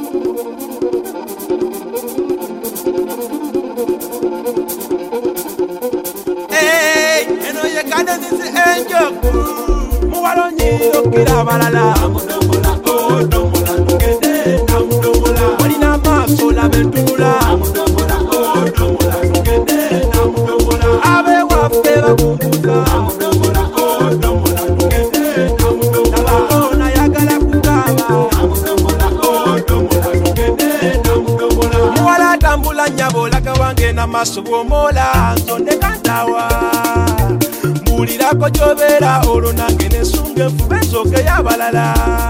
Hey, eno ye kade nisi enjo muwalonyi okira balala amudomola odomola tugende namudomola olina maaso labentula amudomola odomola tugende namudomola abe waffe bakumbuza amudomola odomola tugende namudomola ona yagala kugaba amudomola odomola tugende namudomola muwala tambula nyabolaka wange n'amaaso bw'omola nzonde kantawa mbulirako gy'obeera olwo nange nesunga enfuba ensooke y'abalala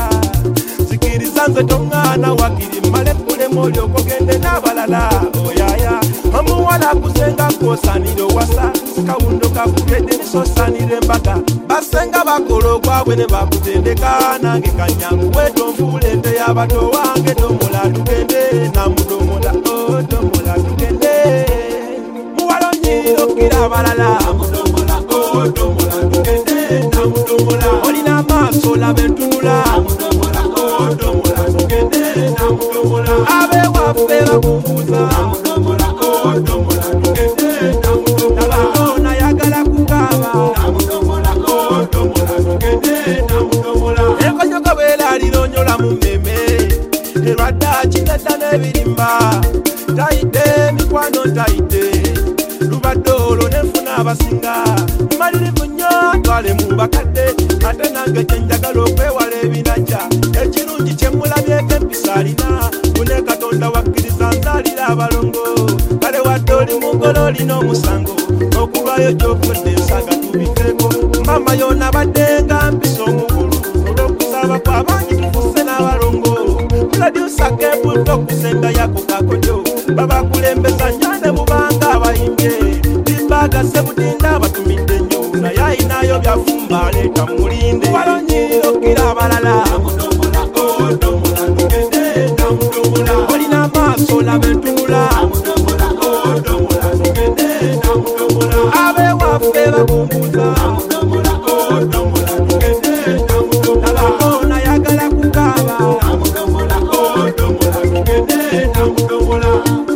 sikiriza nze toŋŋaana wakiri mmale kulema olyoka ogende n'abalala oyaya omuwala akusenga kwosaanira owasa sikawundo kakubedde nisosaanira embaga basenga bakola ogwabwe ne bakutendeka nange kanyangu wetonfuula ente y'abato wange domola tugende namudomola odomola tugende muwalonyirira okira abalala amudomola odomola tugende namudomola olina amaaso laba entunula amudomola odomola tugende namudomola abe waffe bakumbuza amudomola odomola tugende namudomola ona yagala kugaba namudomola odomola tugende namudomola ekonyoko bwelalilonyola mu mmeme erwadda kinedda n'ebirimba tayite mikwano tayite lubadde olwo nenfuna abasinga malirivu nnyo twale mu bakadde ate nange kyenjagala okwewala ebinajja ekirungi kyemulabyeko empisa alina kune katonda wakkiriza nzaalira abalongo kale wadde oli mugolo olina omusango okulwayo gy'ofudde ensaga tubikeko mama yona badde nga mpisa omugulu olw'okusaba kw'abangi tufuse n'abalongo produsa kebudde okusenga yako kakojo babakulembeza nyane mubanga abayimbye bimbaga sebudinda batumidde nnyo naye ayinayo byafumba aleeta mulinde walonyirira okira abalala amudomola odomola tugende namudomola olina amaaso laba entunula amudomola odomola tugende namudomola abe waffe bakumbuza amudomola odomola tugende namudomola ona yagala kugaba amudomola odomola tugende namudomola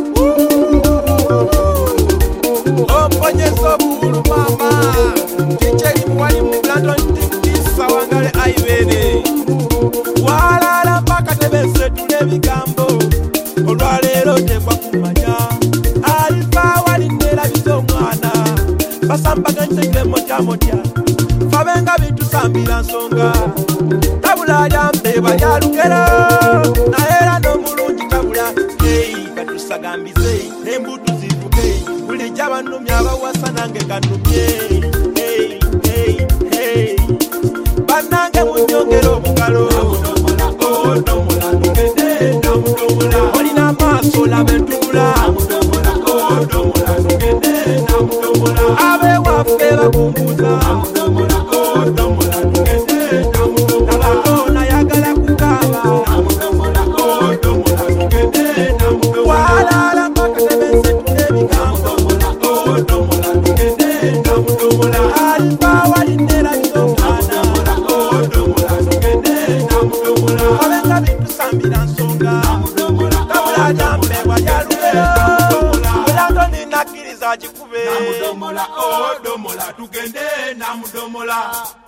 omponyesa obugulu mama tikyeri muwali mu bulando ntisa wangale aibene walala mpaka tebesetula ebigambo olwaleero tekwa kumanya alifa walinerabiza omwana basambaganyise motyamotya fabenga bitusambira nsonga tabula lyampeeba lyalugero nayeera n'omulungi tabula katusagambize nembutu zivuge bulijja bannumye abawasa nange kannumye bannange munyongera obugalo odomola tugende namudomola olina amaaso laba entunula amudomola odomola tugende namudomola abe waffe bakumbuza amudomola odomola tugende namudomola ona yagala kugaba amudomola odomola tugende namudomola walala mpaka tebesetula ebigambo odomola tugende namudomola alifa walinerabiza omwana odomola tugende namudomola abenga bitusambira nsonga tabula lyampeebwa lyalugero bulando ninakkiriza kikube namudomola odomola tugende namudomola